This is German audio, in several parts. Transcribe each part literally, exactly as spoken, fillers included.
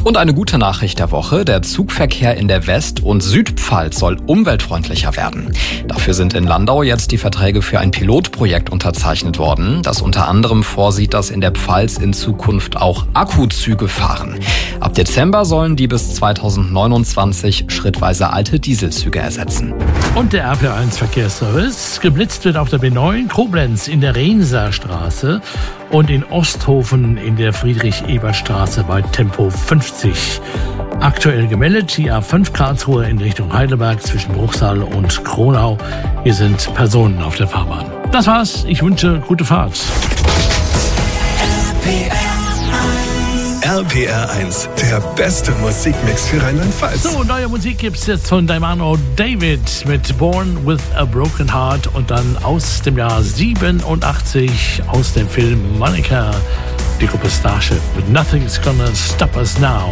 Und eine gute Nachricht der Woche, der Zugverkehr in der West- und Südpfalz soll umweltfreundlicher werden. Dafür sind in Landau jetzt die Verträge für ein Pilotprojekt unterzeichnet worden, das unter anderem vorsieht, dass in der Pfalz in Zukunft auch Akkuzüge fahren. Ab Dezember sollen die bis zweitausendneunundzwanzig schrittweise alte Dieselzüge ersetzen. Und der R P R eins Verkehrsservice. Geblitzt wird auf der B neun Koblenz in der Reenser-Straße und in Osthofen in der Friedrich-Ebert-Straße bei Tempo fünfzig. Aktuell gemeldet die A fünf Karlsruhe in Richtung Heidelberg zwischen Bruchsal und Kronau. Hier sind Personen auf der Fahrbahn. Das war's. Ich wünsche gute Fahrt. R P R eins, der beste Musikmix für Rheinland-Pfalz. So, neue Musik gibt's jetzt von Daimano David mit Born with a Broken Heart und dann aus dem Jahr siebenundachtzig aus dem Film Monica, die Gruppe Starship mit Nothing's Gonna Stop Us Now.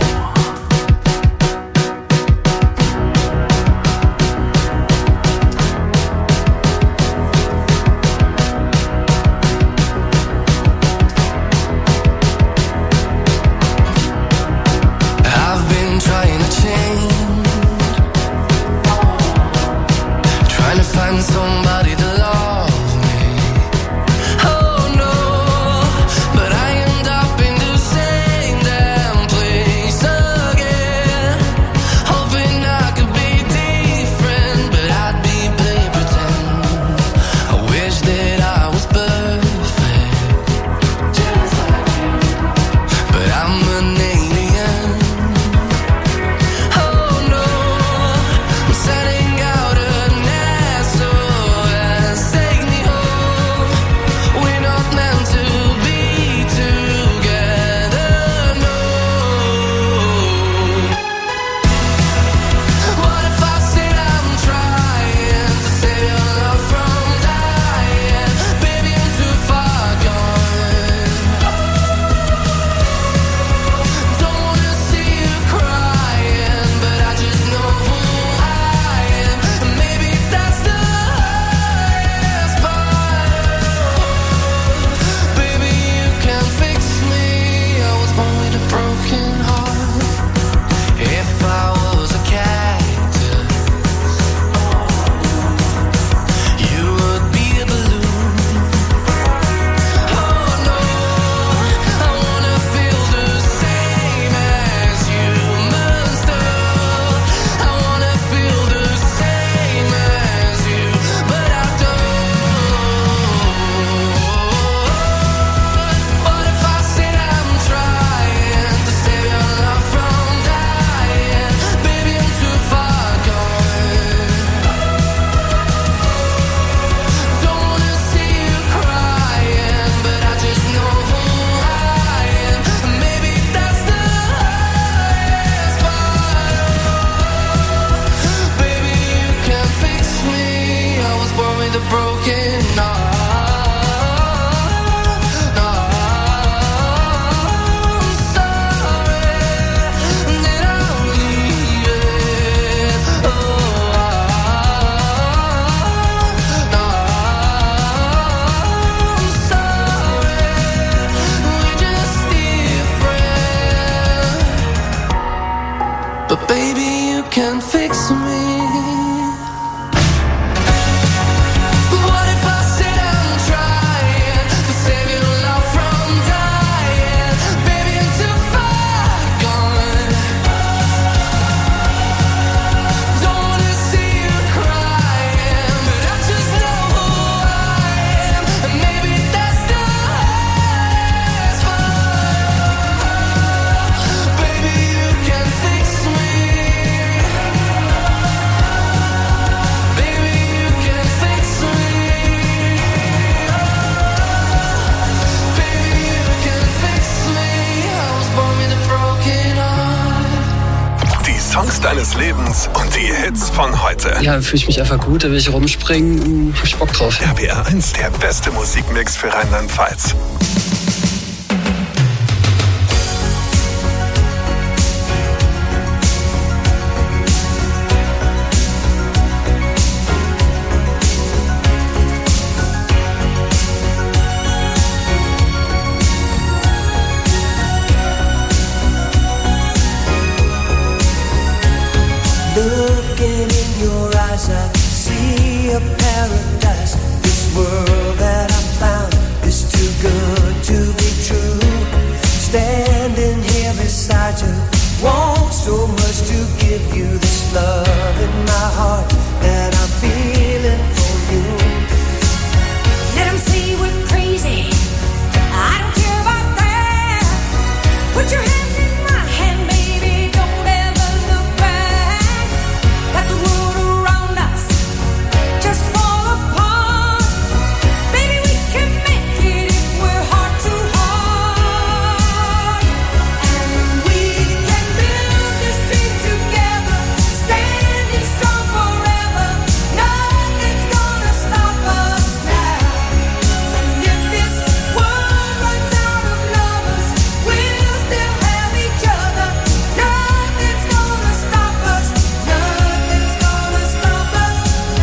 But baby, you can fix me. Songs deines Lebens und die Hits von heute. Ja, fühle ich mich einfach gut, da will ich rumspringen, hab ich Bock drauf. R P R eins, der beste Musikmix für Rheinland-Pfalz. Looking in your eyes, I see a paradise. This world that I found is too good to be true. Standing here beside you, want so much to give you this love in my heart that I'm feeling for you. Let them say we're crazy, I don't care about that. Put your hand in my hand, baby, don't ever look back. Let the world around us just fall apart. Baby, we can make it if we're heart to heart. And we can build this dream together, standing strong forever. Nothing's gonna stop us now. And if this world runs out of lovers, we'll still have each other. Nothing's gonna stop us. Nothing's gonna stop us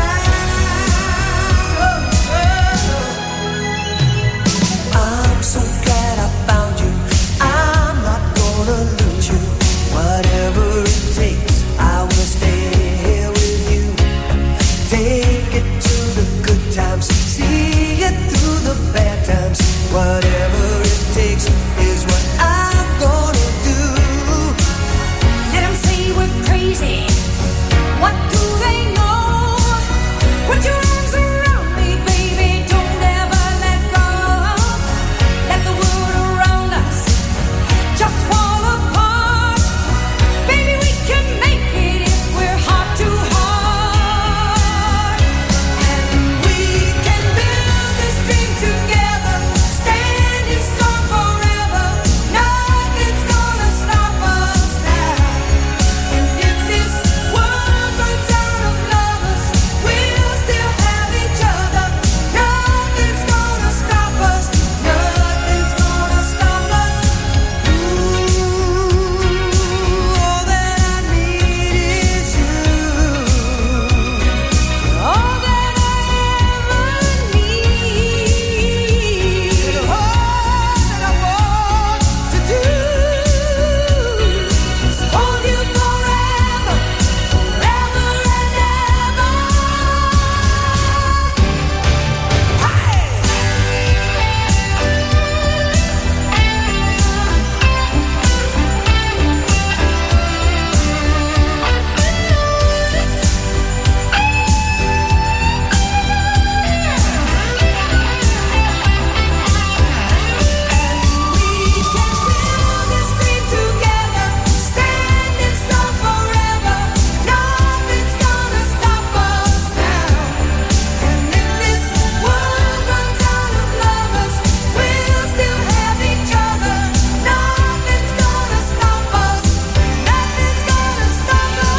now. I'm so glad I found you. I'm not gonna lose you. Whatever it takes, I will stay here with you. Take it to the good times, see it through the bad times. Whatever it takes is what I'm gonna do. Let them say we're crazy. What do they know? Put your arms around me, baby. Don't ever let go. Let the world around us just fall apart. Baby, we can make it if we're heart to heart. And we can build this dream together, standing strong forever. Nothing's gonna stop us now. And if this world runs out of lovers, we'll still have each other. Nothing's gonna stop us. Nothing's gonna stop us. Ooh, all that I need is you. All that I ever need. All that I want to do is hold you forever, forever and ever. We can build this dream together, standing strong forever. Nothing's gonna stop us now. And if this world runs out of lovers, we'll still have each other. Nothing's gonna stop us. Nothing's gonna stop us.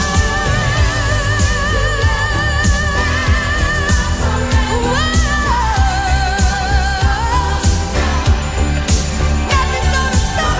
Nothing's gonna stop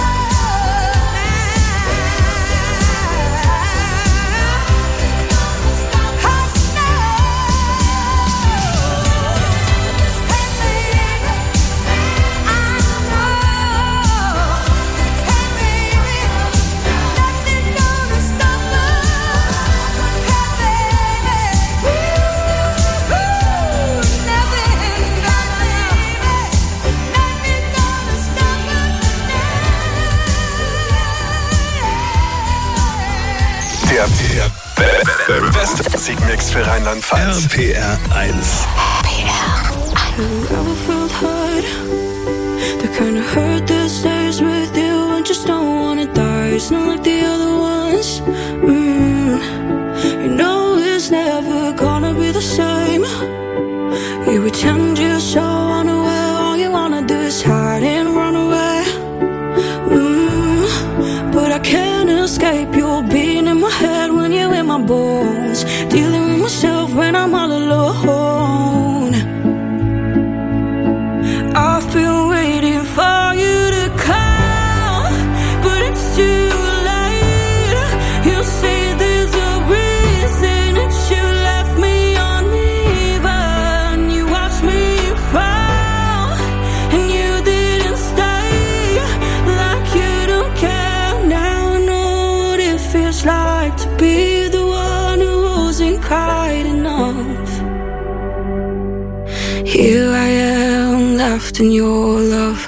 Der, der beste Musikmix für Rheinland-Pfalz. R P R eins. Never felt hurt, the kind of hurt that stays with you and just don't wanna die. It's not like the other ones. Mm. You know it's never gonna be the same. You pretend you're so unaware, all you wanna do is hide and run away. Mm. But I can't escape your being in my head when you're in my bones. Dealing with myself when I'm all alone. I've been waiting for you to come, but it's too late. You say there's a reason that you left me uneven. You watched me fall, and you didn't stay. Like you don't care now. I know what it feels like to be the one who wasn't quite enough. Here I am, left in your love.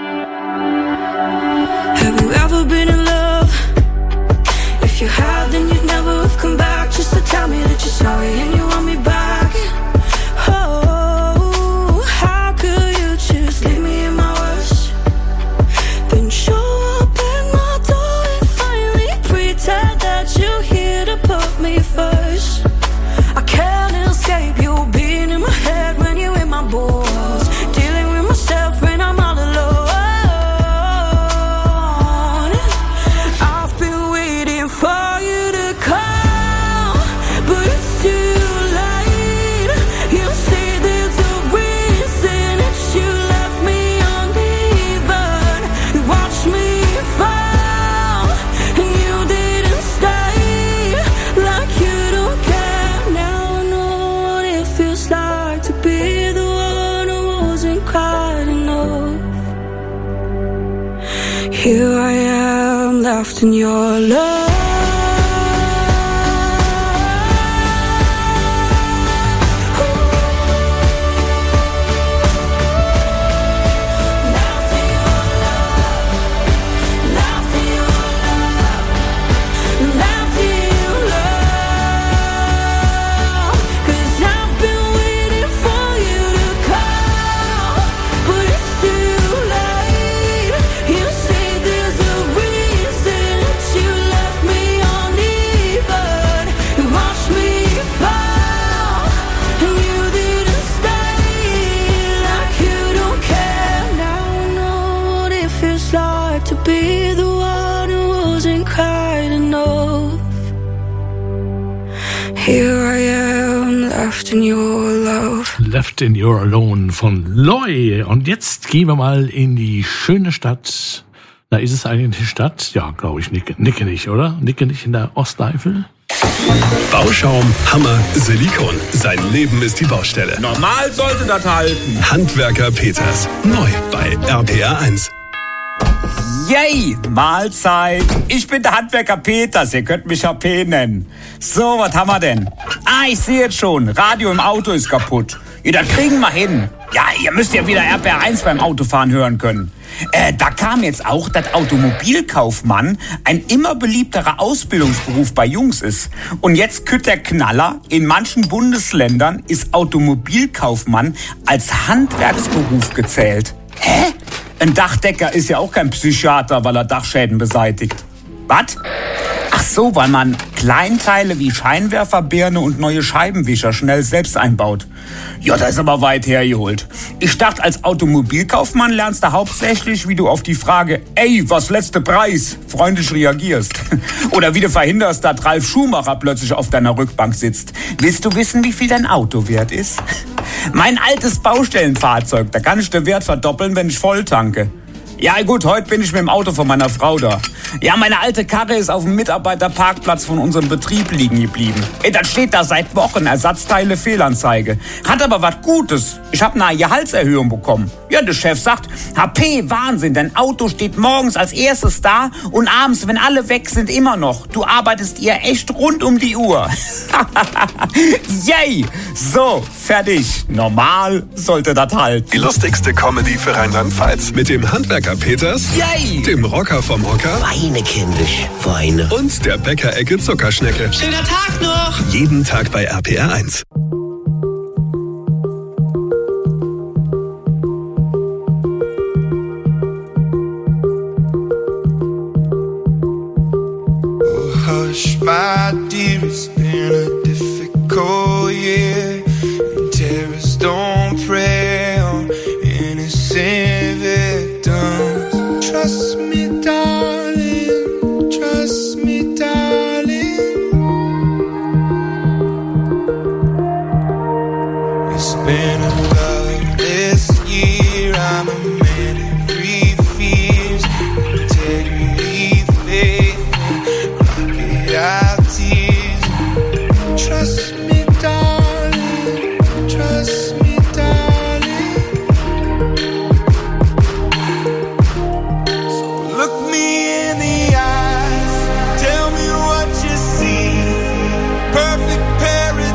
Have you ever been in love? If you had, then you'd never have come back just to tell me that you're sorry and you want me back. Oh, how could you just leave me in my worst? Then show up at my door and finally pretend that you're here to put me first. I can't escape you being in my head when you're in my balls, dealing with myself when I'm all alone. I've been waiting for you to come, but it's too late. You say there's a reason that you left me uneven. You watched me fall and you didn't stay, like you don't care. Now I know what it feels like to be the one who wasn't quite enough. Here I am, left in your love. Left in your love, left in your love, left in your love. 'Cause I've been waiting for you to come, but it's too late. You say there's a reason that you left me uneven. You watched me fall and you didn't stay, like you don't care. Now I know what it feels like to be the one who wasn't quite enough. Here I am, left in your love. Left in Your Alone von Loy. Und jetzt gehen wir mal in die schöne Stadt. Da ist es eigentlich eine Stadt? Ja, glaube ich, Nicke, Nicke nicht, oder? Nicke nicht in der Osteifel? Bauschaum, Hammer, Silikon. Sein Leben ist die Baustelle. Normal sollte das halten. Handwerker Peters. Neu bei R P R eins. Yay, Mahlzeit. Ich bin der Handwerker Peters, ihr könnt mich H P nennen. So, was haben wir denn? Ah, ich sehe jetzt schon, Radio im Auto ist kaputt. Ja, das kriegen wir hin. Ja, ihr müsst ja wieder R P R eins beim Autofahren hören können. Äh, da kam jetzt auch, dass Automobilkaufmann ein immer beliebterer Ausbildungsberuf bei Jungs ist. Und jetzt kütt der Knaller, in manchen Bundesländern ist Automobilkaufmann als Handwerksberuf gezählt. Hä? Ein Dachdecker ist ja auch kein Psychiater, weil er Dachschäden beseitigt. Was? Ach so, weil man Kleinteile wie Scheinwerferbirne und neue Scheibenwischer schnell selbst einbaut. Ja, das ist aber weit hergeholt. Ich dachte, als Automobilkaufmann lernst du hauptsächlich, wie du auf die Frage, ey, was letzte Preis, freundlich reagierst. Oder wie du verhinderst, dass Ralf Schumacher plötzlich auf deiner Rückbank sitzt. Willst du wissen, wie viel dein Auto wert ist? Mein altes Baustellenfahrzeug, da kann ich den Wert verdoppeln, wenn ich voll tanke. Ja gut, heute bin ich mit dem Auto von meiner Frau da. Ja, meine alte Karre ist auf dem Mitarbeiterparkplatz von unserem Betrieb liegen geblieben. Ey, das steht da seit Wochen, Ersatzteile, Fehlanzeige. Hat aber was Gutes. Ich habe eine Gehaltserhöhung bekommen. Ja, der Chef sagt, H P, Wahnsinn, dein Auto steht morgens als erstes da und abends, wenn alle weg sind, immer noch. Du arbeitest ihr echt rund um die Uhr. Yay! So, fertig. Normal sollte das halten. Die lustigste Comedy für Rheinland-Pfalz mit dem Handwerker Peters, Yay! dem Rocker vom Hocker Weine, kindisch, weine. und der Bäckerecke Zuckerschnecke. Schöner Tag noch. Jeden Tag bei R P R eins. Hush, my dear, it's been a difficult year. And terrorists don't prey on innocent victims. Trust me, darling, trust me, darling. It's been a loveless year. I'm a man who breathes fears, integrity, faith. Out tears. Trust me, darling. Trust me, darling. So look me in the eyes. Tell me what you see. Perfect paradise.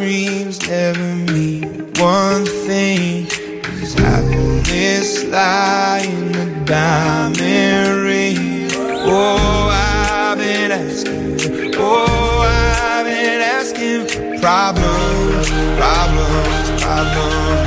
dreams never mean one thing. Is happiness lie in a diamond ring? Oh, I've been asking, oh, I've been asking for problems, problems, problems.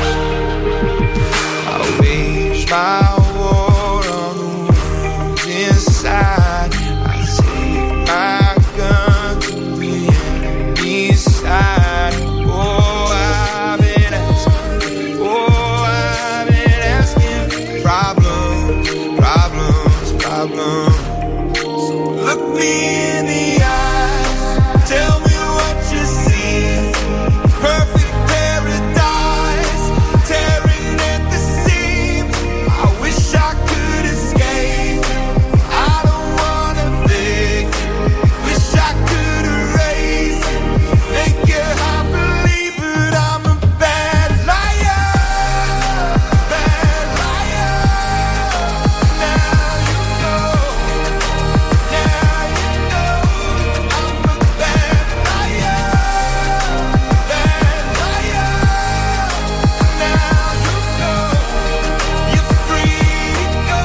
I wage my war on the ones inside. I take my gun to the enemy's side. Oh, I've been asking, oh, I've been asking for problems, problems, problems. So look me in the eyes, tell me what you see. Perfect paradise, tearing at the seams. I wish I could escape. I don't wanna think. Wish I could erase. Make your heart believe, but I'm a bad liar, bad liar. Now you know, now you know, I'm a bad liar, bad liar. Now you know, you're free to go.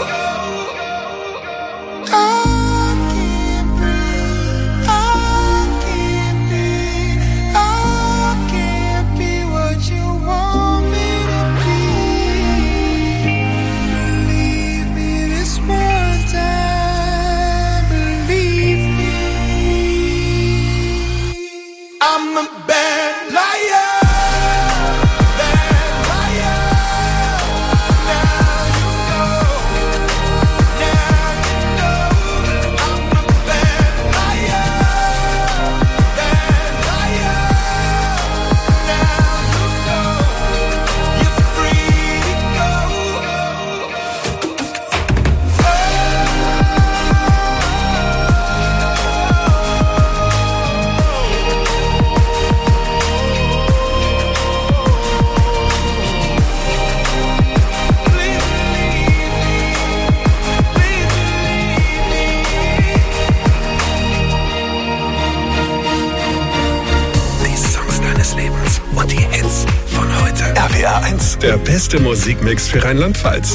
I can't breathe, I can't be, I can't be what you want me to be. Believe me this one time, believe me. I'm a bad liar, bad liar. Now you know, now you know, I'm a bad liar, bad liar. Now you know, you're free to go. Die Songs deines Lebens und die Hits von heute. R P R eins, der beste Musikmix für Rheinland-Pfalz.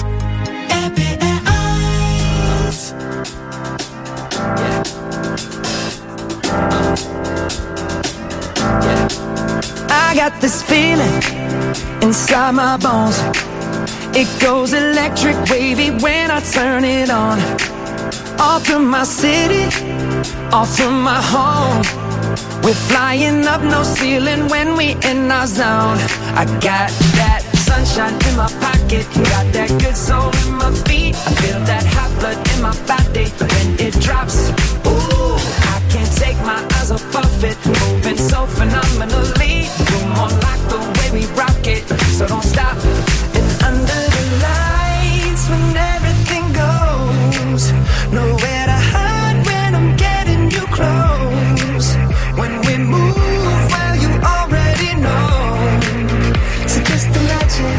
I got this feeling inside my bones. It goes electric wavy when I turn it on. All through my city, all through my home. We're flying up, no ceiling when we in our zone. I got that sunshine in my pocket, got that good soul in my feet. I feel that hot blood in my body when it drops. Ooh, I can't take my eyes off of it, moving so phenomenally. You're more like the way we rock it, so don't stop. And under the lights, when everything goes, nowhere to hide when I'm getting you close. When we move, well, you already know. So just imagine.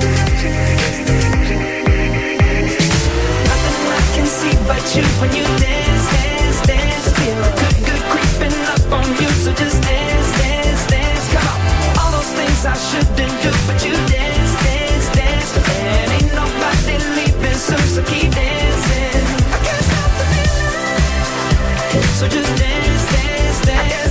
Nothing I can see but you when you dance, dance, dance. Feel good, good creeping up on you. So just dance, dance, dance. Come on. All those things I shouldn't do, but you dance, dance, dance. And ain't nobody leaving soon, so keep dancing. I can't stop the feeling. So just dance, dance, dance.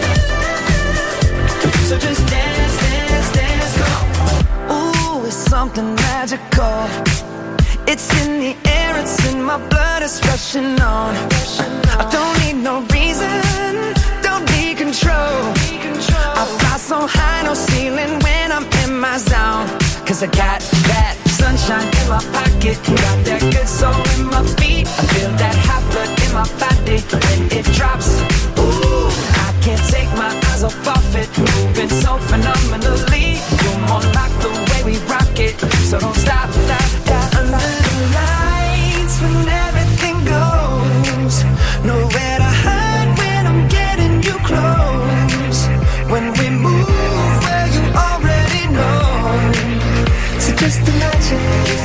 So just dance, dance, dance. Come on. Ooh, it's something magical. It's in the air, it's in my blood, it's rushing on. I don't need no reason, don't need control. I fly so high, no ceiling when I'm in my zone. Cause I got that sunshine in my pocket, got that good soul in my feet. I feel that hot blood in my body when it drops. Ooh, I can't take my eyes off of it, moving so phenomenally. You're more like the way we rock it, so don't stop, stop, stop. Under the lights, when everything goes, nowhere to hide when I'm getting you close. When we move, well, you already know. So just imagine.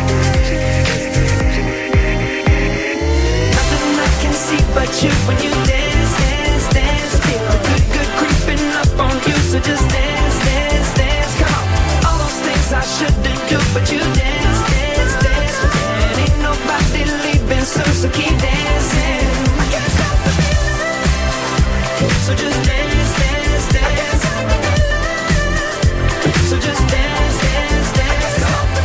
Nothing I can see but you when you dance, dance, dance. Feel the good, good creeping up on you. but you dance, dance, dance. And ain't nobody leaving soon, so keep dancing. I can't stop the feeling. So just dance, dance, dance. So just dance, dance, dance.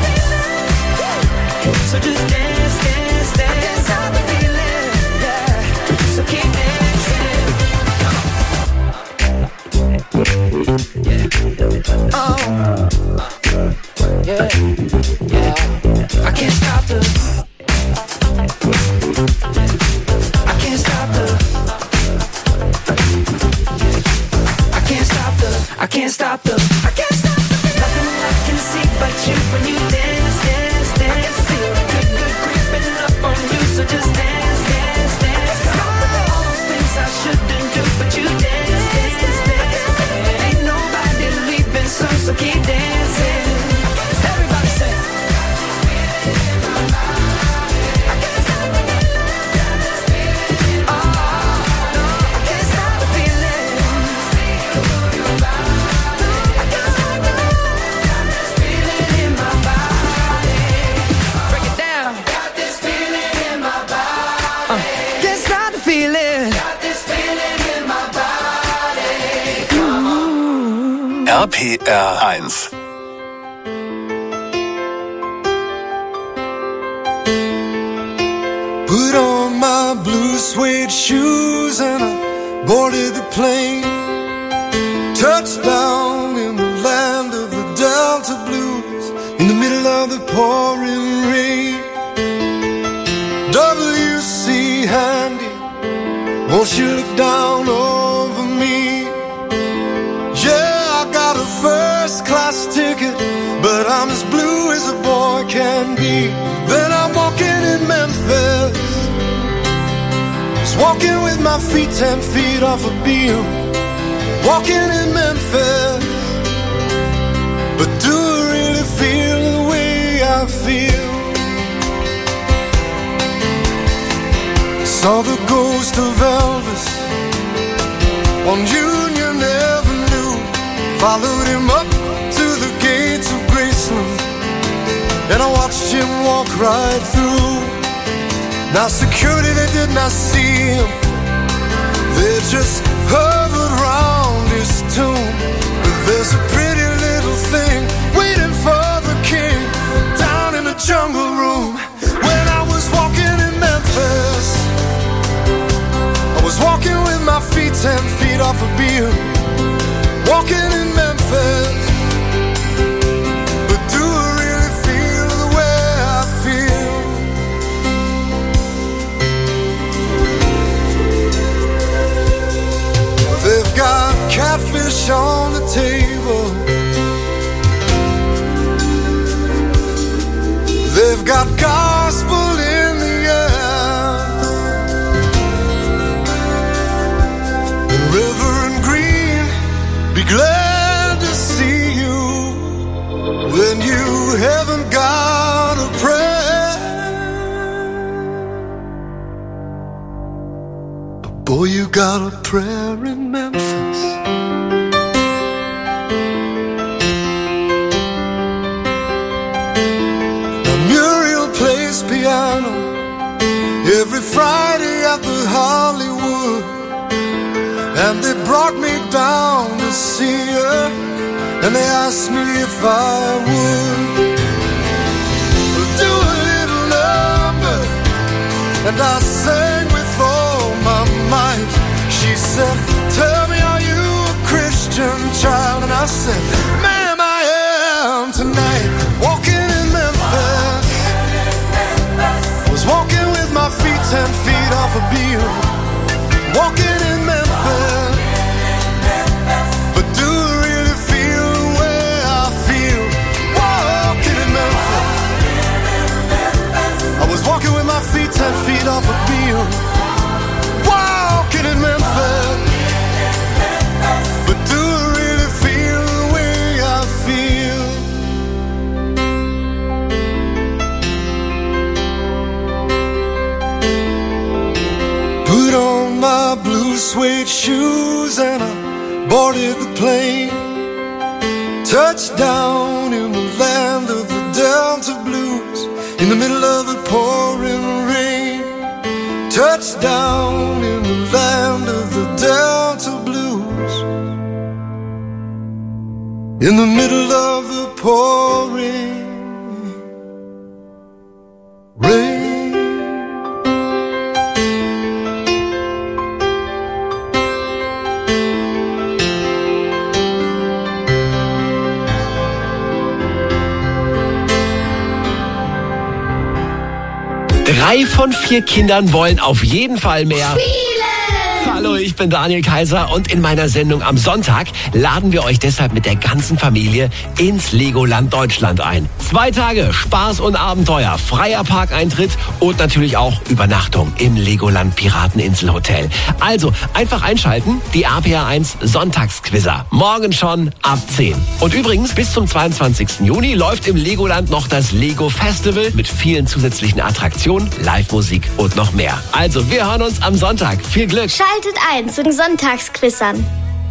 So just dance, dance, dance. Stop the feeling, yeah. So keep dancing. Yeah. Oh, yeah, yeah. I can't stop the. I can't stop the. I can't stop the. I can't stop the. I can't stop the. Nothing I can see but you when you dance, dance, dance. Feel the good, good creeping up on you, so just dance, dance, dance. All those things I shouldn't do, but you dance, dance, dance. Ain't nobody leaving soon, so keep dancing. Everybody say. I can't stop the feeling. Oh, no, I can't stop the feeling. I can't stop the feeling in my body. Break it down. Got this feeling in my body. Uh, can't stop the feeling. Got this feeling in my body. Ooh. R P R eins. Put on my blue suede shoes and I boarded the plane. Touchdown in the land of the Delta Blues, in the middle of the pouring rain. W C Handy, won't you look down over me? Yeah, I got a first class ticket, but I'm as blue as a boy can be. Then I'm walking in Memphis, just walking with my feet ten feet off a beam. Walking in Memphis, but do I really feel the way I feel? Saw the ghost of Elvis on Union Avenue, followed him up to the gates of Graceland, and I watched him walk right through. Now security, they did not see him, they just hovered round his tomb. But there's a pretty little thing waiting for the king down in the jungle room. When I was walking in Memphis, I was walking with my feet ten feet off a beam. Walking in Memphis, but do I really feel the way I feel? They've got catfish on the table, they've got gospel in the air, and Reverend Green, be glad to see you when you haven't got a prayer. But boy, you got a prayer in Memphis. Now Muriel plays piano every Friday at the Hollywood, and they brought me down to see her, and they asked me if I would do a little number, and I sang with all my might. She said, tell me, are you a Christian child? And I said, ma'am, I am tonight. Walking in Memphis, I was walking with my feet ten feet off a beam. Walking in Memphis, but do I really feel the way I feel? Walking in Memphis, I was walking with my feet ten feet off a beam. Walking in Memphis, but do I really feel the way I feel? Put on my blue suede shoes and I boarded the plane. Touchdown in the land of the Delta blues, in the middle of the pouring rain. Touchdown in the land of the Delta blues, in the middle of the pouring rain. Drei von vier Kindern wollen auf jeden Fall mehr Spielen! Hallo, ich bin Daniel Kaiser und in meiner Sendung am Sonntag laden wir euch deshalb mit der ganzen Familie ins Legoland Deutschland ein. Zwei Tage Spaß und Abenteuer, freier Parkeintritt und natürlich auch Übernachtung im Legoland Pirateninselhotel. Also einfach einschalten, die R P R eins Sonntagsquizzer. Morgen schon ab zehn. Und übrigens, bis zum zweiundzwanzigsten Juni läuft im Legoland noch das Lego Festival mit vielen zusätzlichen Attraktionen, Live-Musik und noch mehr. Also, wir hören uns am Sonntag. Viel Glück! Schaltet ein zu den Sonntagsquizzern.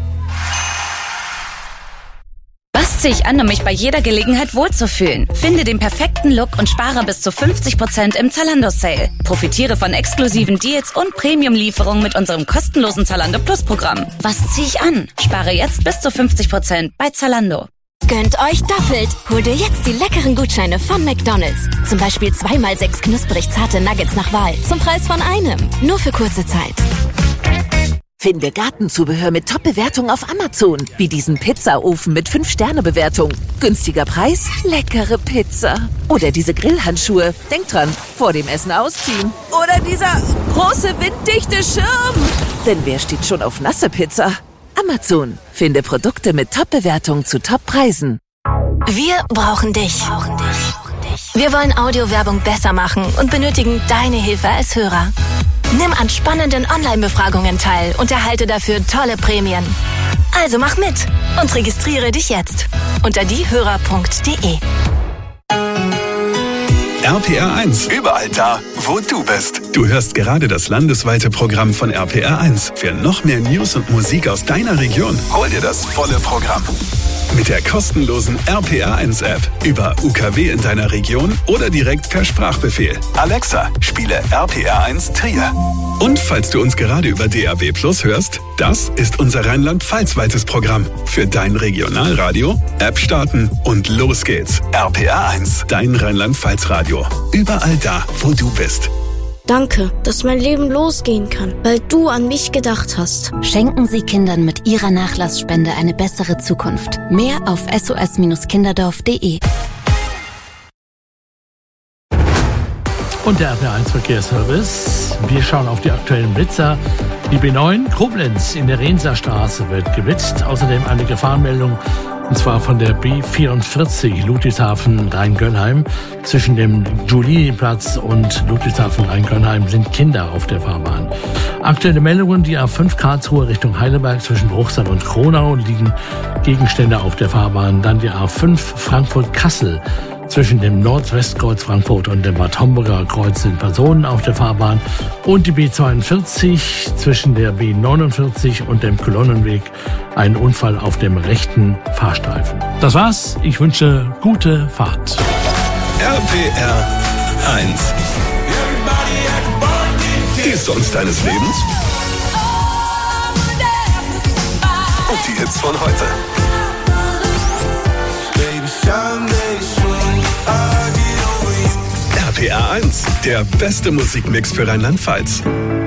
Was ziehe ich an, um mich bei jeder Gelegenheit wohlzufühlen? Finde den perfekten Look und spare bis zu fünfzig Prozent im Zalando-Sale. Profitiere von exklusiven Deals und Premium-Lieferungen mit unserem kostenlosen Zalando Plus-Programm. Was ziehe ich an? Spare jetzt bis zu fünfzig Prozent bei Zalando. Gönnt euch doppelt. Hol dir jetzt die leckeren Gutscheine von McDonald's. Zum Beispiel zwei mal sechs knusprig zarte Nuggets nach Wahl. Zum Preis von einem. Nur für kurze Zeit. Finde Gartenzubehör mit Top-Bewertung auf Amazon. Wie diesen Pizzaofen mit fünf Sterne Bewertung. Günstiger Preis, leckere Pizza. Oder diese Grillhandschuhe. Denk dran, vor dem Essen ausziehen. Oder dieser große winddichte Schirm. Denn wer steht schon auf nasse Pizza? Amazon. Finde Produkte mit Top-Bewertung zu Top-Preisen. Wir brauchen dich. Wir wollen Audiowerbung besser machen und benötigen deine Hilfe als Hörer. Nimm an spannenden Online-Befragungen teil und erhalte dafür tolle Prämien. Also mach mit und registriere dich jetzt unter diehörer punkt de. R P R eins. Überall da, wo du bist. Du hörst gerade das landesweite Programm von R P R eins. Für noch mehr News und Musik aus deiner Region, hol dir das volle Programm. Mit der kostenlosen R P R eins App über U K W in deiner Region oder direkt per Sprachbefehl. Alexa, spiele R P R eins Trier. Und falls du uns gerade über D A B Plus hörst, das ist unser Rheinland-Pfalz-weites Programm. Für dein Regionalradio, App starten und los geht's. R P R eins, dein Rheinland-Pfalz-Radio. Überall da, wo du bist. Danke, dass mein Leben losgehen kann, weil du an mich gedacht hast. Schenken Sie Kindern mit Ihrer Nachlassspende eine bessere Zukunft. Mehr auf s o s kinderdorf punkt de. Und der R P R eins Verkehrsservice. Wir schauen auf die aktuellen Blitzer. Die B neun Koblenz in der Renserstraße wird geblitzt. Außerdem eine Gefahrenmeldung, und zwar von der B vierundvierzig Ludwigshafen Rheingönheim. Zwischen dem Giuliniplatz und Ludwigshafen Rheingönheim sind Kinder auf der Fahrbahn. Aktuelle Meldungen, die A fünf Karlsruhe Richtung Heidelberg zwischen Bruchsal und Kronau liegen Gegenstände auf der Fahrbahn. Dann die A fünf Frankfurt-Kassel. Zwischen dem Nordwestkreuz Frankfurt und dem Bad Homburger Kreuz sind Personen auf der Fahrbahn. Und die B zweiundvierzig zwischen der B neunundvierzig und dem Kolonnenweg. Ein Unfall auf dem rechten Fahrstreifen. Das war's. Ich wünsche gute Fahrt. R P R eins. Die Songs deines Lebens. Und die Hits von heute. R P R eins, der beste Musikmix für Rheinland-Pfalz.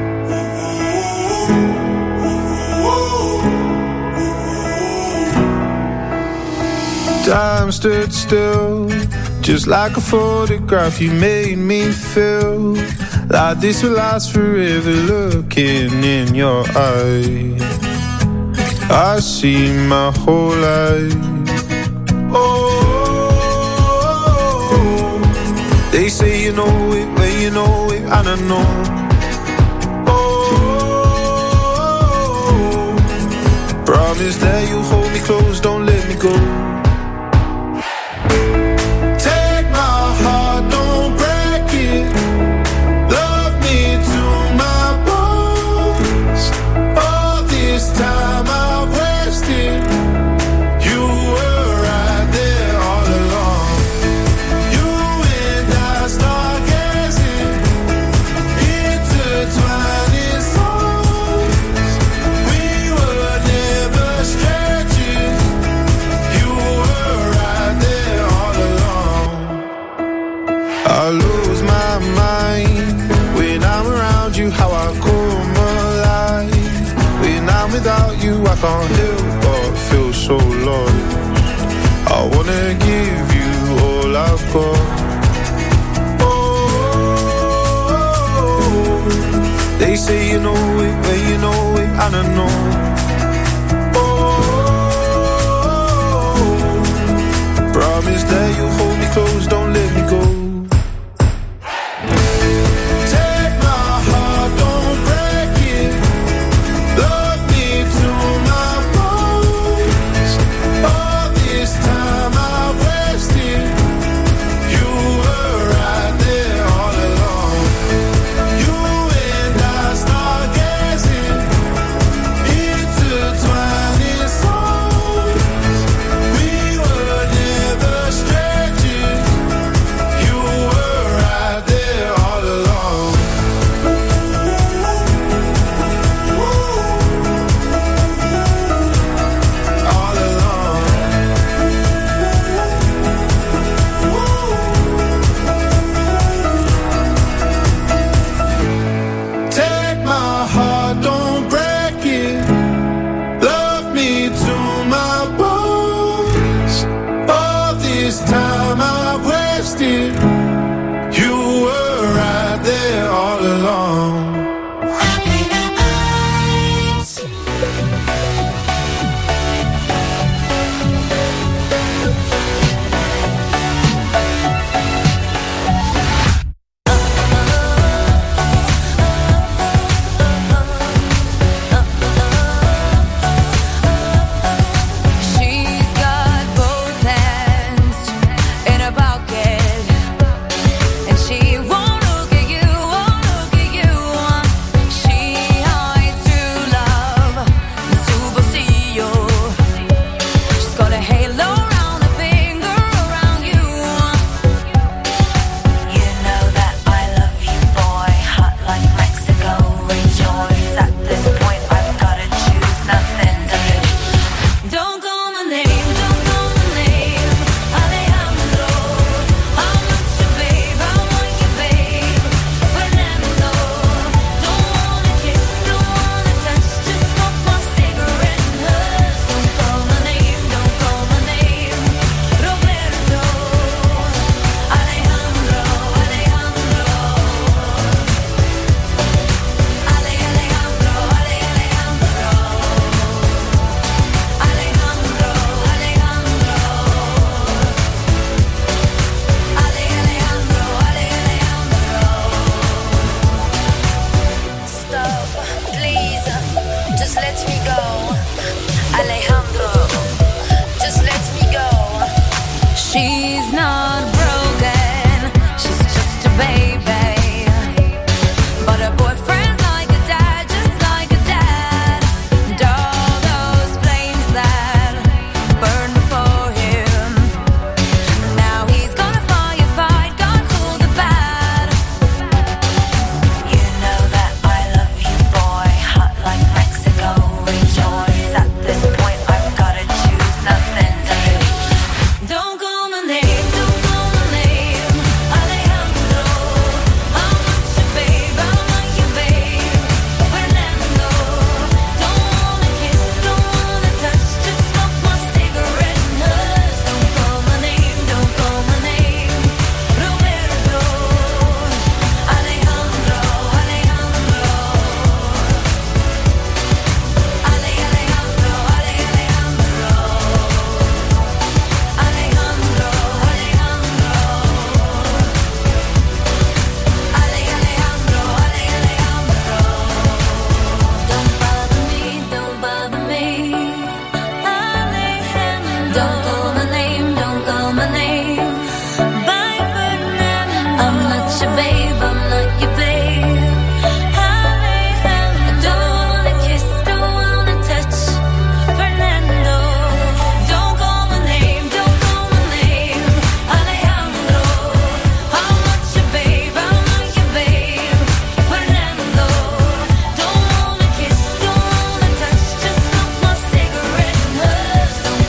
Time stood still, just like a photograph. You made me feel like this will last forever. Looking in your eyes, I see my whole life. Oh, they say you know it, well you know it, and I know. Oh, promise that you'll hold me close, don't let me go. You were right there all along. You I lose my mind when I'm around you, how I come alive. When I'm without you, I can't help but feel so lost. I wanna give you all I've got. Oh, they say you know it, but you know it, I don't know. Oh, promise that you'll hold me close, don't let me go.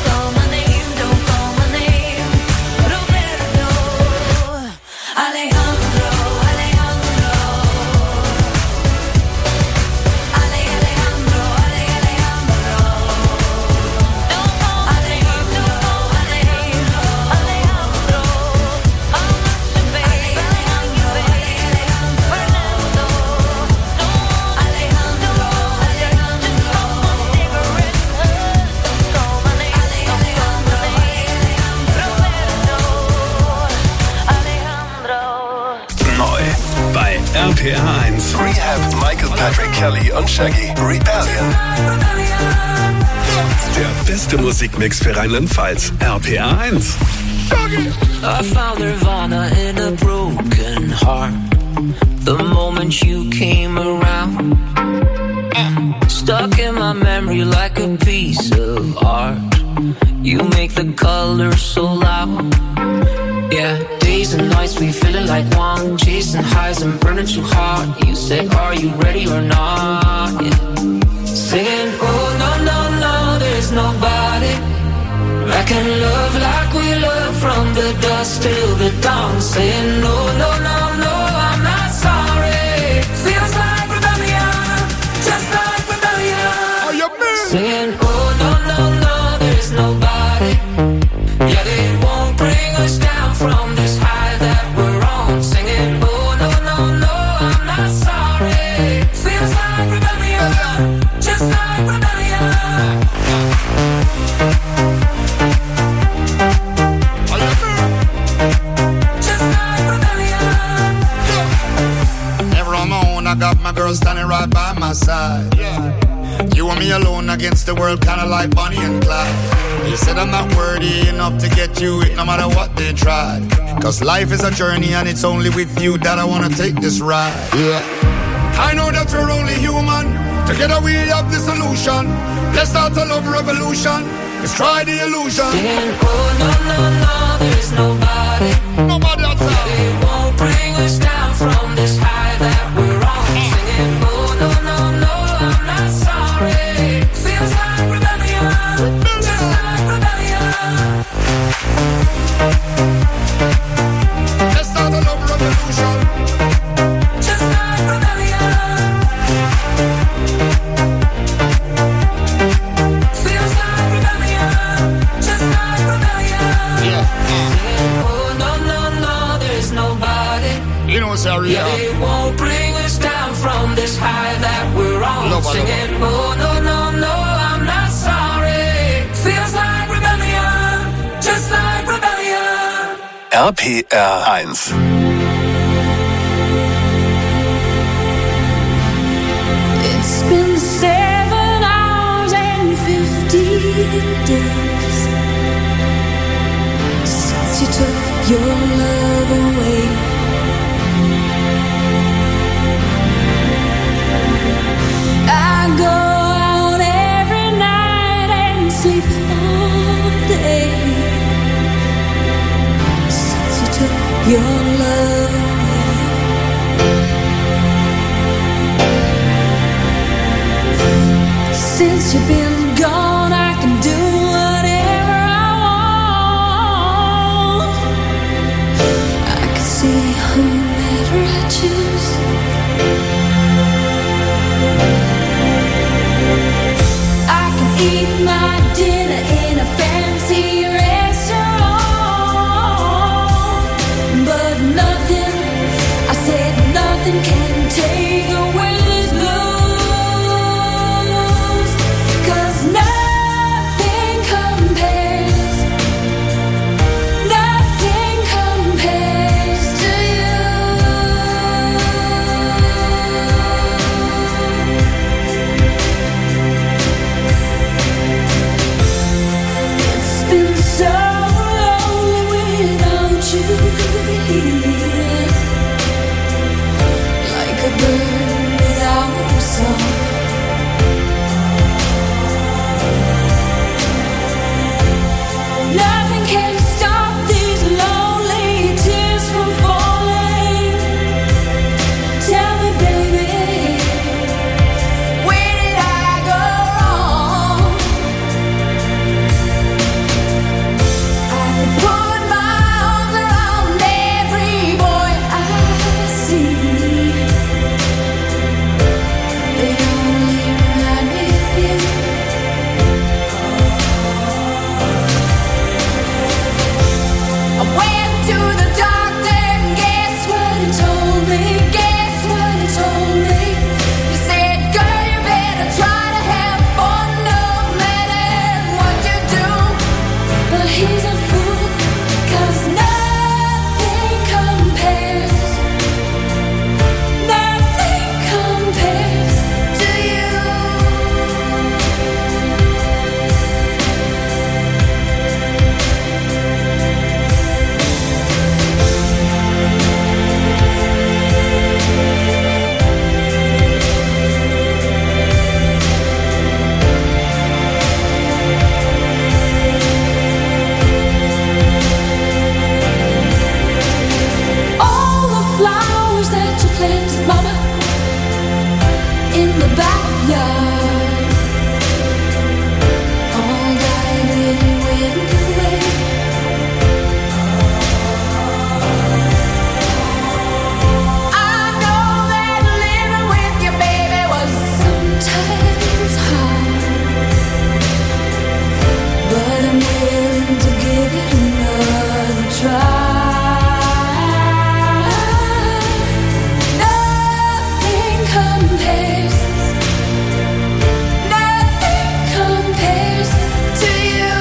Alejandro P R eins. Rehab, Michael Patrick Kelly und Shaggy. Rebellion. Der beste Musikmix für Rheinland-Pfalz. R P R eins. I found Nirvana in a broken heart. The moment you came around, stuck in my memory like a piece of art. You make the colors so loud. Yeah, days and nights we feeling like one, chasing highs and burning too hard. You said, are you ready or not? Yeah. Singing, oh no, no, no, there's nobody I can love like we love from the dusk till the dawn. Saying, no, no, no, no, I'm not sorry. Feels like rebellion, just like rebellion. Are you me? Saying, oh no, no, no, there's nobody. Yeah, they won't bring us down from this high that we're on. Singing, oh no, no, no, I'm not sorry. Feels like rebellion, just like rebellion. I got my girl standing right by my side. Yeah. You and me alone against the world, kinda like Bonnie and Clyde. You said I'm not worthy enough to get you it, no matter what they tried. Cause life is a journey and it's only with you that I wanna take this ride. Yeah. I know that we're only human. Together we have the solution. Let's start a love revolution. Let's try the illusion. Saying, oh no, no, no, there's nobody. Nobody outside. They won't bring us down from this high that we're on. Singing, oh no, no, no, I'm not sorry. Feels like rebellion, just like rebellion. Let's start a love revolution. Just like rebellion. Feels like rebellion, just like rebellion. Yeah. Singing, oh no, no, no, there's nobody. You know what's our Yeah, they won't bring us down from this high that we're on. Love, Singing, oh no, no, no, I'm not sorry. Feels like rebellion, just like rebellion. R P R eins. It's been seven hours and fifty days since you took your love away. I go out every night and sleep all day since you took your love away. Since you've been gone, I can do whatever I want. I can see whomever I choose. Eat my dinner in a fancy restaurant, but nothing, I said nothing can take away these blues. 'Cause flowers that you planted, Mama, in the backyard, all died when you went away. I know that living with your baby was sometimes hard, but I'm willing to give it another try. Nothing compares, nothing compares to you.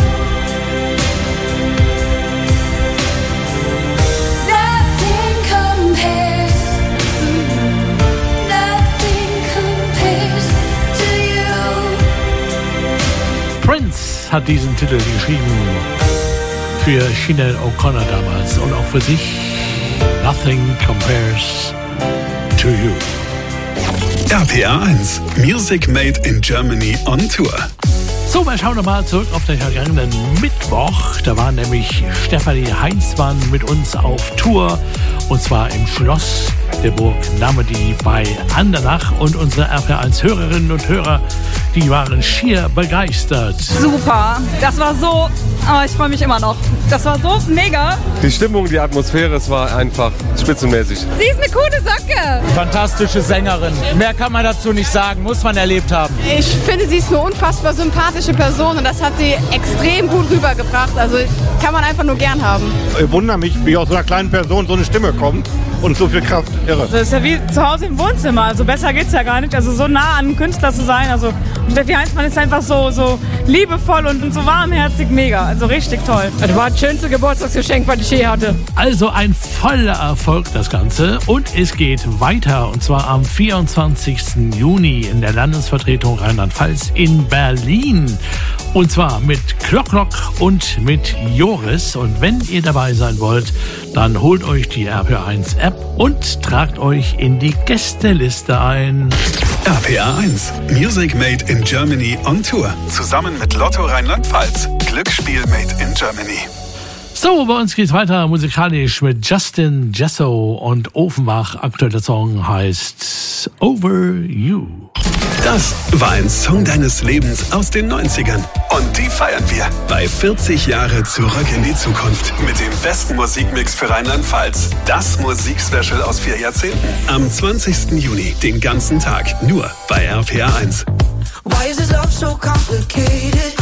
Nothing compares, nothing compares to you. Prince hat diesen Titel geschrieben für Sinead O'Connor damals und auch für sich. Nothing compares to you. R P R eins, Music Made in Germany on Tour. So, wir schauen nochmal zurück auf den vergangenen Mittwoch. Da war nämlich Stefanie Heinzmann mit uns auf Tour. Und zwar im Schloss der Burg Normandy bei Andernach. Und unsere R P R eins Hörerinnen und Hörer, die waren schier begeistert. Super, das war so, oh, ich freue mich immer noch. Das war so mega. Die Stimmung, die Atmosphäre, es war einfach spitzenmäßig. Sie ist eine coole Socke. Fantastische Sängerin. Mehr kann man dazu nicht sagen, muss man erlebt haben. Ich finde, sie ist eine unfassbar sympathische Person und das hat sie extrem gut rübergebracht. Also kann man einfach nur gern haben. Ich wundere mich, wie aus so einer kleinen Person so eine Stimme kommt und so viel Kraft. Irre. Das ist ja wie zu Hause im Wohnzimmer. Also besser geht's ja gar nicht. Also so nah an einem Künstler zu sein. Also Steffi Heinzmann ist einfach so, so liebevoll und so warmherzig, mega. Also richtig toll. Das war das schönste Geburtstagsgeschenk, was ich je hatte. Also ein voller Erfolg das Ganze und es geht weiter und zwar am vierundzwanzigsten Juni in der Landesvertretung Rheinland-Pfalz in Berlin und zwar mit Klock Klock und mit Joris und wenn ihr dabei sein wollt, dann holt euch die R P R eins App und tragt euch in die Gästeliste ein. R P R eins, Music Made in Germany on Tour. Zusammen mit Lotto Rheinland-Pfalz. Glücksspiel Made in Germany. So, bei uns geht's weiter musikalisch mit Justin Jesso und Ofenbach. Aktueller Song heißt Over You. Das war ein Song deines Lebens aus den neunzigern. Und die feiern wir bei vierzig Jahre zurück in die Zukunft mit dem besten Musikmix für Rheinland-Pfalz. Das Musikspecial aus vier Jahrzehnten. Am zwanzigsten Juni, den ganzen Tag, nur bei R P R eins. Why is this love so complicated?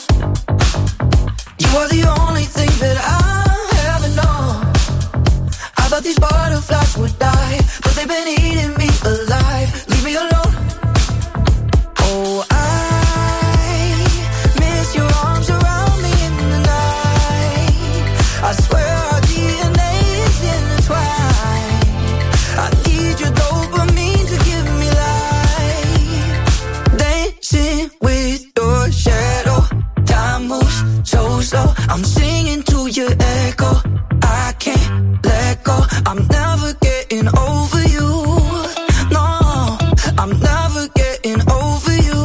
You are the only thing that I ever know. I thought these butterflies would die, but they've been eating me alive. Leave me alone. Oh, I miss your arms around me in the night. I swear our D N A is intertwined. I need your dopamine to give me life. Dancing with your shadow. Time moves so slow. I'm singing to your echo. I can't let go. I'm never getting over you. No, I'm never getting over you.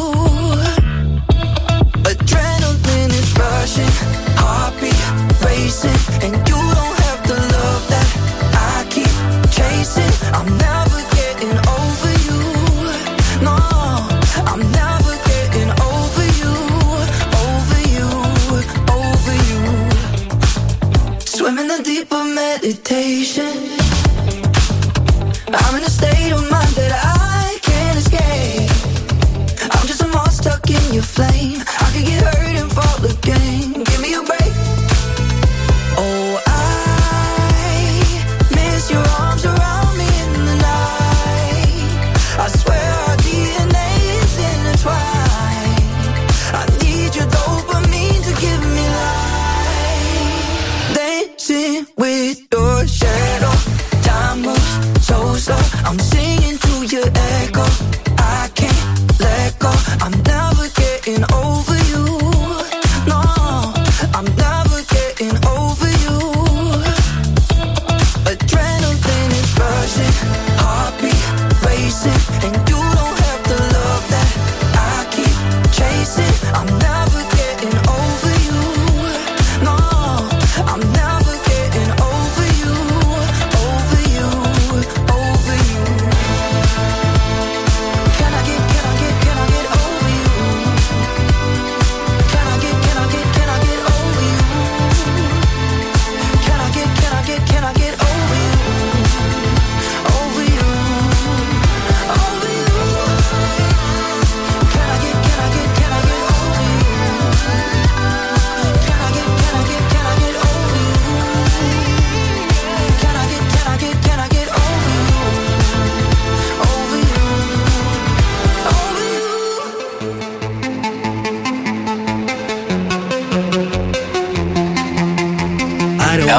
Adrenaline is rushing, heartbeat racing, and you don't have the love that I keep chasing. I'm never getting over you. No, I'm never getting over you, over you, over you. Swim in the deep of meditation. I'm in a state of mind that I can't escape. I'm just a moth stuck in your flame. I could get hurt and fall again. Give me a break. Oh, I miss your arms around me in the night. I swear our D N A is intertwined. I need your dopamine to give me life. Dancing with your shadow. Time moves so slow. I'm singing to your echo. I can't let go. I'm never getting over you. No.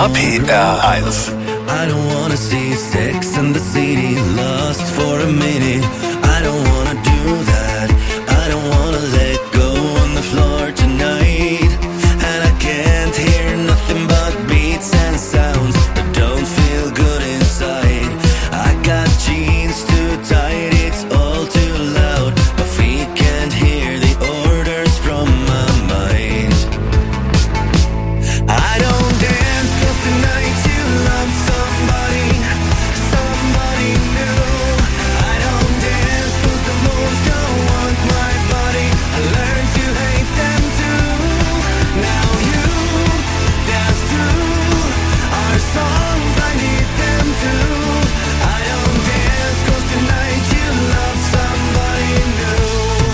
R P R eins. I don't wanna see Sex and the City lost for a minute. I don't wanna do that. I don't wanna let go on the floor tonight. And I can't hear nothing but beats and sounds that don't feel good inside. I got jeans too tight, it's all too loud. My feet can't hear the orders from my mind. I don't dance 'cause tonight you love somebody, somebody new. I don't dance 'cause the moves don't want my body. I learned to hate them too. Now you dance too. Our songs, I need them too. I don't dance 'cause tonight you love somebody new.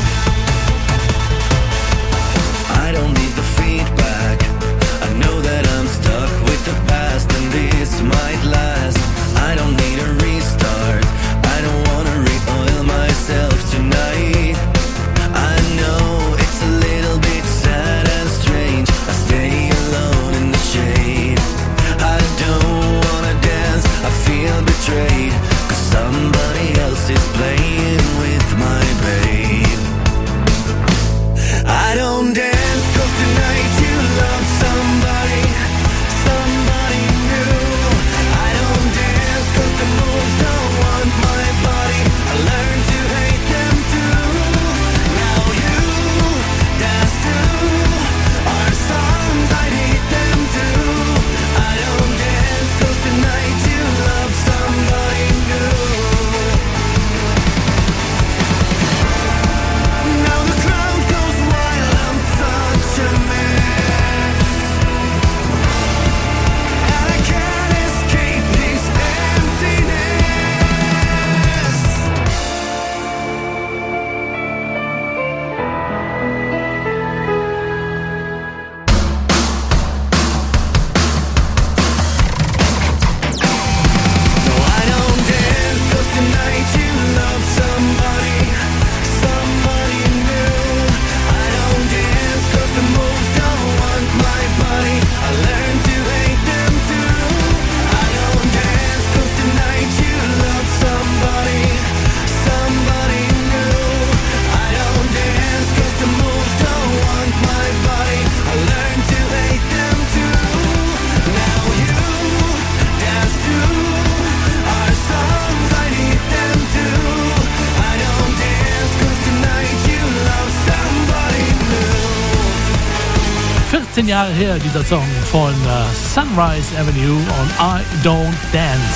I don't need the feedback. I know that I'm stuck with the past and this might last. I don't need a restart. I don't wanna re-oil myself tonight. I know it's a little bit sad and strange. I stay alone in the shade. I don't wanna dance, I feel betrayed, 'cause somebody else is playing with my babe. I don't dance 'cause tonight you love somebody, somebody new. I don't dance 'cause the moves don't want my body. I learned to hate them too. Now you dance too. Our songs, I need them too. I don't dance 'cause tonight you love somebody new. Now the crowd goes wild, I'm such a mess, and I can't escape this emptiness. No, I don't dance 'cause tonight you love somebody, somebody new. I don't dance 'cause the moves don't want my body. I learned to hate them too. I don't dance 'cause tonight you love somebody, somebody new. I don't dance 'cause the moves don't want my body. I learned to hate them too. Now you dance too. Our songs, I need them too. I don't dance 'cause tonight you love somebody new. vierzehn Jahre her, dieser Song von äh, Sunrise Avenue und I Don't Dance.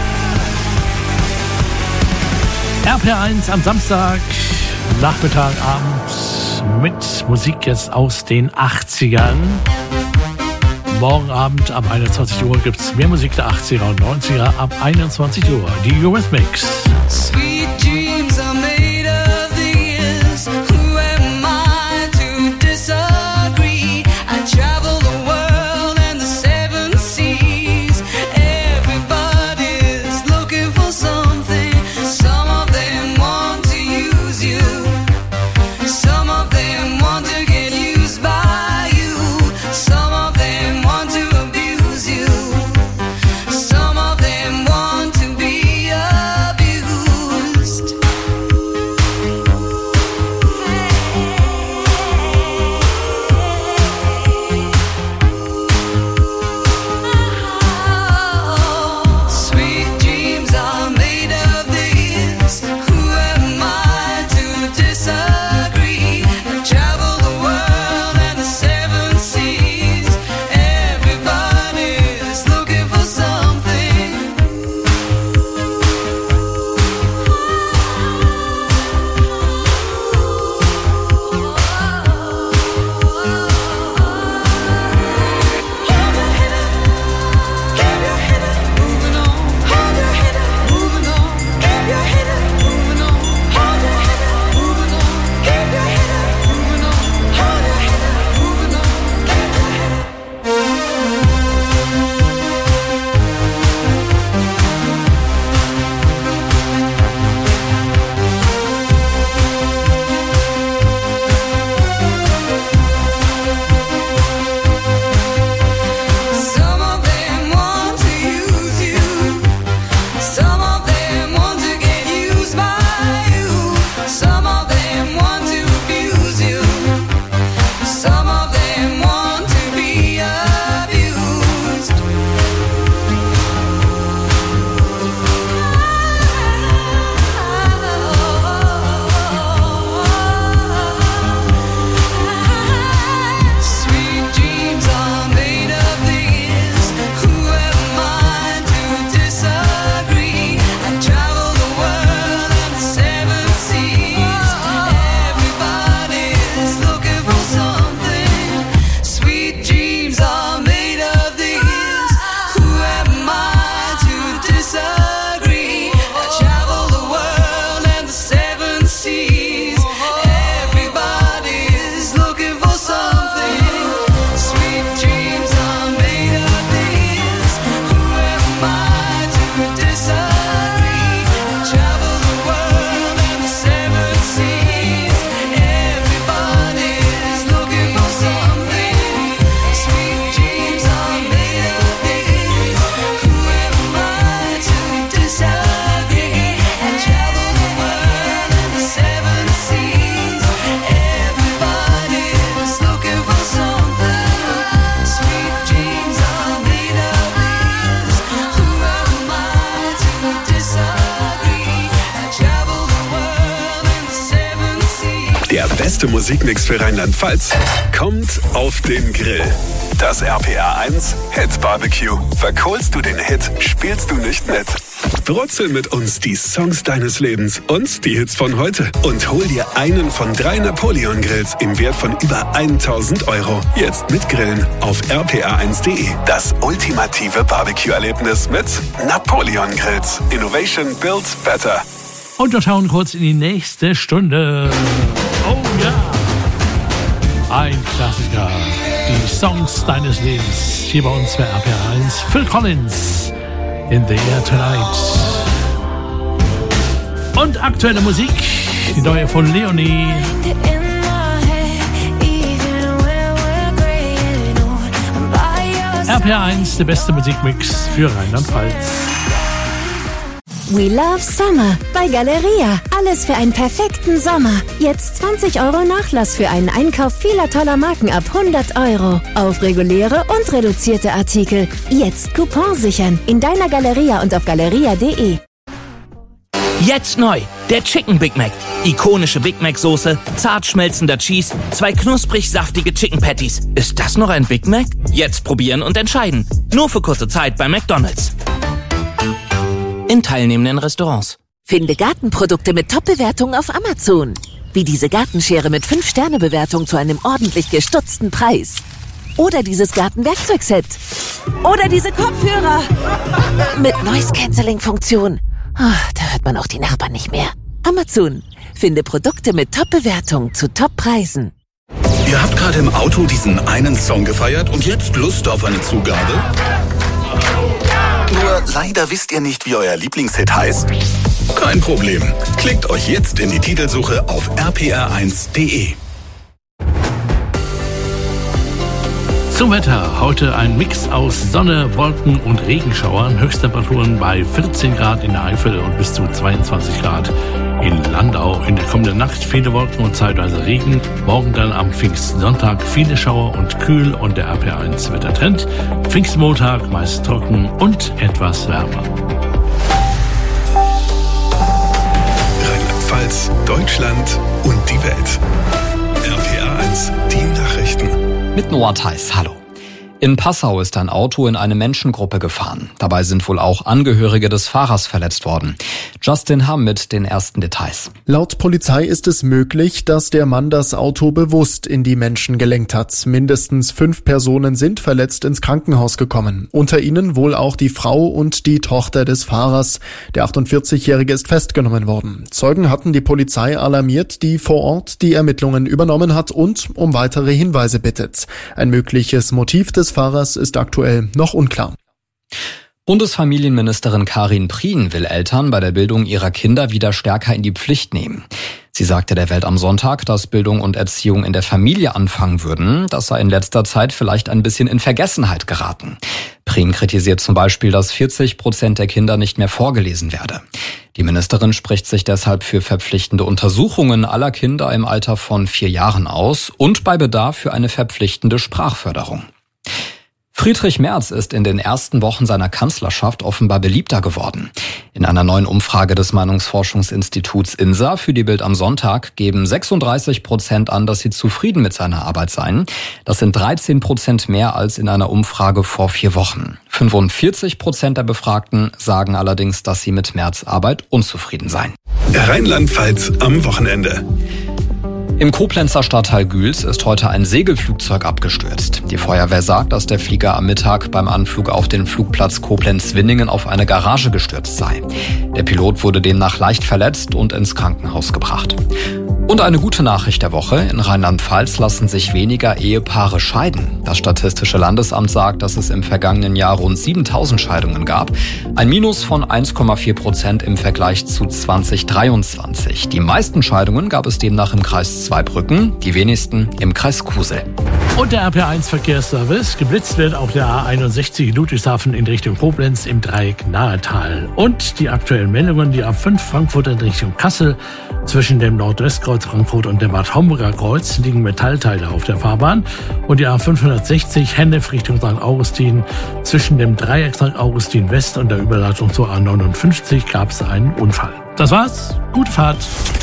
R P R eins am Samstag, Nachmittag, Abend mit Musik jetzt aus den achtzigern. Morgen Abend ab einundzwanzig Uhr gibt es mehr Musik der achtziger und neunziger ab einundzwanzig Uhr. Die Eurythmics. Sweet dreams are made of these. Who am I to disagree? I travel the world and the seven seas. Everybody's looking for something. Some of them want to use you. Some of them want to get used by you. Some of them want to abuse you. Some of them want to be abused. Some of them want to get used by you. Some of them want to abuse you. Some of them want to be abused. Sweet dreams are made of these. Who am I to disagree? I travel the world and the seven seas. Everybody's looking for something. Sweet dreams are made of these. Who am I to disagree? I travel the world and the seven seas. Everybody's looking for something. Sweet dreams are made of these. Who am I to disagree? I travel the world and the seven seas. Everybody's looking for something. Sweet dreams are made of these. Who am I to disagree? I travel the world and the seven seas. Everybody's looking for something. Sweet dreams are made of these. Who am I to disagree? I travel the world and the seven seas. Der beste Musikmix für Rheinland-Pfalz kommt auf den Grill. Das R P R eins Hit Barbecue. Verkohlst du den Hit, spielst du nicht mit. Brutzel mit uns die Songs deines Lebens und die Hits von heute. Und hol dir einen von drei Napoleon-Grills im Wert von über tausend Euro. Jetzt mit Grillen auf r p r eins punkt d e. Das ultimative Barbecue-Erlebnis mit Napoleon Grills. Innovation builds better. Und wir schauen kurz in die nächste Stunde. Oh ja! Ein Klassiker. Die Songs deines Lebens. Hier bei uns bei R P R eins. Phil Collins. In the Air Tonight. Und aktuelle Musik. Die neue von Leonie. R P R eins, der beste Musikmix für Rheinland-Pfalz. We love Summer bei Galeria. Alles für einen perfekten Sommer. Jetzt zwanzig Euro Nachlass für einen Einkauf vieler toller Marken ab hundert Euro. Auf reguläre und reduzierte Artikel. Jetzt Coupon sichern. In deiner Galeria und auf galeria punkt de. Jetzt neu, der Chicken Big Mac. Ikonische Big Mac Soße, zart schmelzender Cheese, zwei knusprig saftige Chicken Patties. Ist das noch ein Big Mac? Jetzt probieren und entscheiden. Nur für kurze Zeit bei McDonald's. In teilnehmenden Restaurants. Finde Gartenprodukte mit Top-Bewertungen auf Amazon. Wie diese Gartenschere mit fünf Sterne Bewertung zu einem ordentlich gestutzten Preis. Oder dieses Gartenwerkzeugset. Oder diese Kopfhörer. Mit Noise-Canceling-Funktion. Oh, da hört man auch die Nachbarn nicht mehr. Amazon. Finde Produkte mit Top-Bewertung zu Top-Preisen. Ihr habt gerade im Auto diesen einen Song gefeiert und jetzt Lust auf eine Zugabe? Nur leider wisst ihr nicht, wie euer Lieblingshit heißt? Kein Problem. Klickt euch jetzt in die Titelsuche auf r p r eins punkt d e. Zum Wetter. Heute ein Mix aus Sonne, Wolken und Regenschauern. Höchsttemperaturen bei vierzehn Grad in der Eifel und bis zu zweiundzwanzig Grad in Landau. In der kommenden Nacht viele Wolken und zeitweise Regen. Morgen dann am Pfingstsonntag viele Schauer und kühl und der R P R eins Wettertrend. Pfingstmontag meist trocken und etwas wärmer. Rheinland-Pfalz, Deutschland und die Welt. R P R eins, die Nachrichten. Mit Noah Theis, hallo. In Passau ist ein Auto in eine Menschengruppe gefahren. Dabei sind wohl auch Angehörige des Fahrers verletzt worden. Justin Hamm mit den ersten Details. Laut Polizei ist es möglich, dass der Mann das Auto bewusst in die Menschen gelenkt hat. Mindestens fünf Personen sind verletzt ins Krankenhaus gekommen. Unter ihnen wohl auch die Frau und die Tochter des Fahrers. Der achtundvierzigjährige ist festgenommen worden. Zeugen hatten die Polizei alarmiert, die vor Ort die Ermittlungen übernommen hat und um weitere Hinweise bittet. Ein mögliches Motiv des Fahrers ist aktuell noch unklar. Bundesfamilienministerin Karin Prien will Eltern bei der Bildung ihrer Kinder wieder stärker in die Pflicht nehmen. Sie Sie sagte der Welt am Sonntag, dass Bildung und Erziehung in der Familie anfangen würden. Das sei in letzter Zeit vielleicht ein bisschen in Vergessenheit geraten. Prien kritisiert zum Beispiel, dass vierzig Prozent der Kinder nicht mehr vorgelesen werde. Die Ministerin spricht sich deshalb für verpflichtende Untersuchungen aller Kinder im Alter von vier Jahren aus und bei Bedarf für eine verpflichtende Sprachförderung. Friedrich Merz ist in den ersten Wochen seiner Kanzlerschaft offenbar beliebter geworden. In einer neuen Umfrage des Meinungsforschungsinstituts I N S A für die Bild am Sonntag geben sechsunddreißig Prozent an, dass sie zufrieden mit seiner Arbeit seien. Das sind dreizehn Prozent mehr als in einer Umfrage vor vier Wochen. fünfundvierzig Prozent der Befragten sagen allerdings, dass sie mit Merz' Arbeit unzufrieden seien. Rheinland-Pfalz am Wochenende. Im Koblenzer Stadtteil Güls ist heute ein Segelflugzeug abgestürzt. Die Feuerwehr sagt, dass der Flieger am Mittag beim Anflug auf den Flugplatz Koblenz-Winningen auf eine Garage gestürzt sei. Der Pilot wurde demnach leicht verletzt und ins Krankenhaus gebracht. Und eine gute Nachricht der Woche: In Rheinland-Pfalz lassen sich weniger Ehepaare scheiden. Das Statistische Landesamt sagt, dass es im vergangenen Jahr rund siebentausend Scheidungen gab. Ein Minus von eins Komma vier Prozent im Vergleich zu zwanzig dreiundzwanzig. Die meisten Scheidungen gab es demnach im Kreis Zweibrücken, die wenigsten im Kreis Kusel. Und der R P eins Verkehrsservice: Geblitzt wird auf der A einundsechzig Ludwigshafen in Richtung Koblenz im Dreieck Nahetal. Und die aktuellen Meldungen: Die A fünf Frankfurt in Richtung Kassel. Zwischen dem Nordwestkreuz Frankfurt und dem Bad Homburger Kreuz liegen Metallteile auf der Fahrbahn. Und die A fünfhundertsechzig Hennef Richtung Sankt Augustin. Zwischen dem Dreieck Sankt Augustin West und der Überleitung zur A neunundfünfzig gab es einen Unfall. Das war's. Gute Fahrt.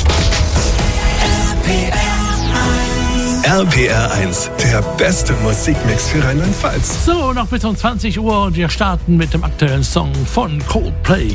R P R eins, der beste Musikmix für Rheinland-Pfalz. So, noch bis um zwanzig Uhr und wir starten mit dem aktuellen Song von Coldplay.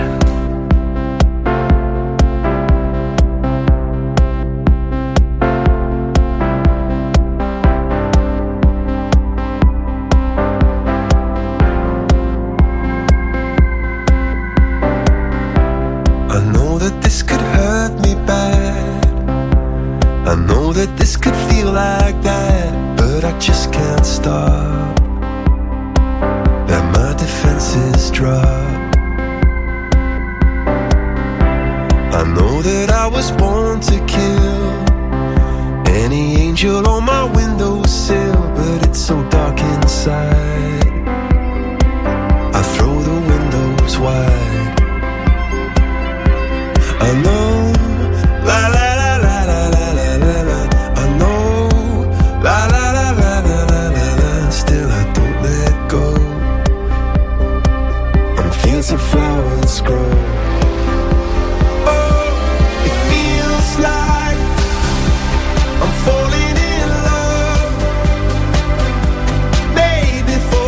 I know that this could hurt me bad. I know that this could feel like that, but I just can't stop. Let my defenses drop. I know that I was born to kill any angel on my windowsill, but it's so dark inside. I throw the windows wide. I know, la la la la la la la la la. I know, la la la la la la la la. Still I don't let go. On fields of flowers grow. Oh, it feels like I'm falling in love. Maybe for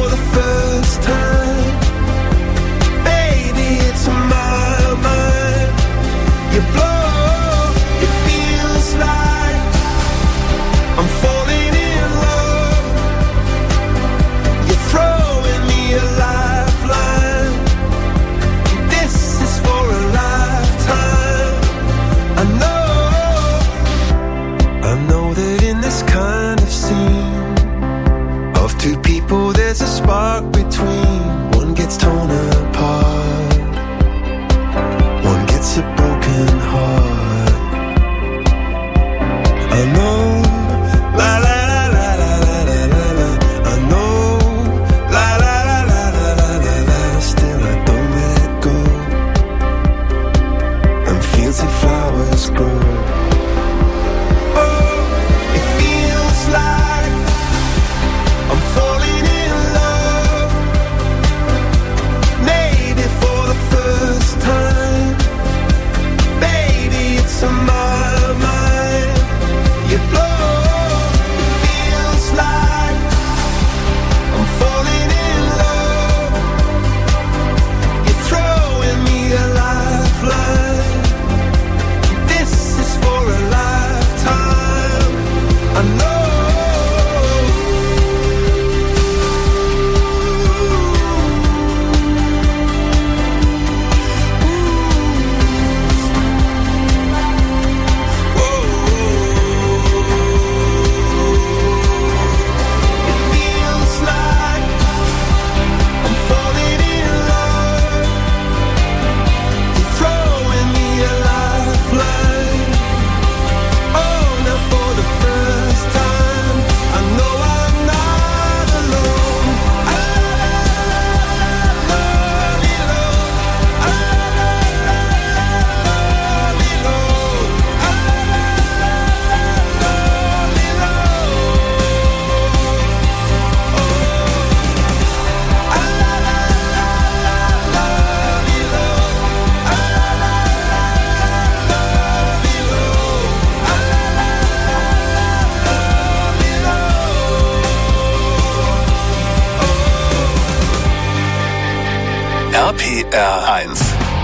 R eins.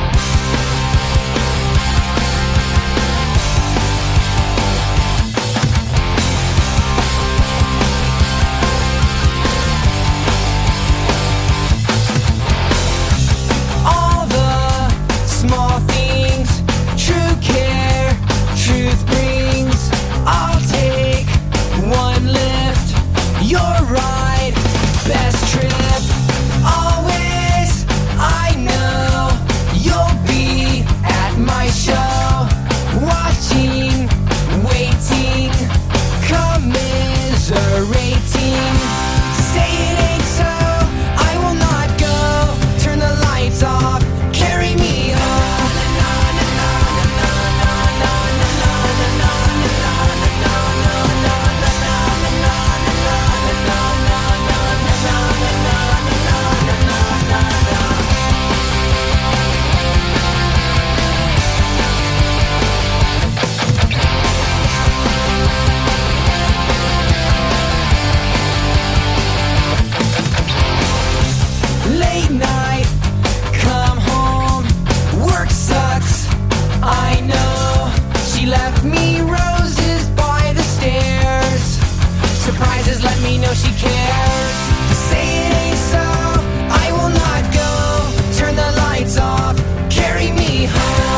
All the small things, true care, truth brings. I'll take one lift, you're right, best trip. Always, I know you'll be at my show, watching, waiting, commiserating. Say it ain't so, I will not go. Turn the lights off, carry me home. Late night, come home, work sucks, I know. She left me roses by the stairs. Surprises let me know she cares. Say it ain't so, I will not go. Turn the lights off, carry me home.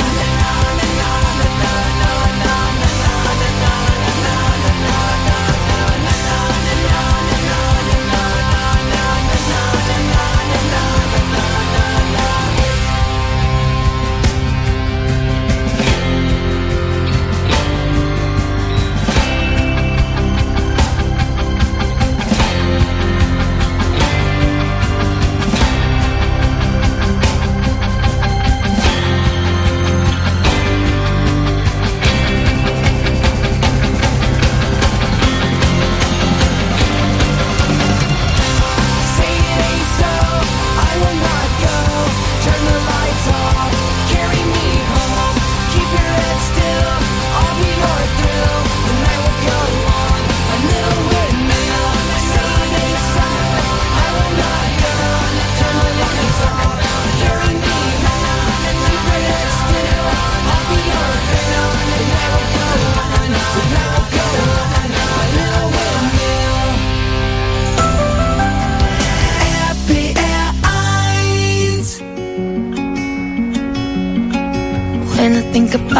When I think about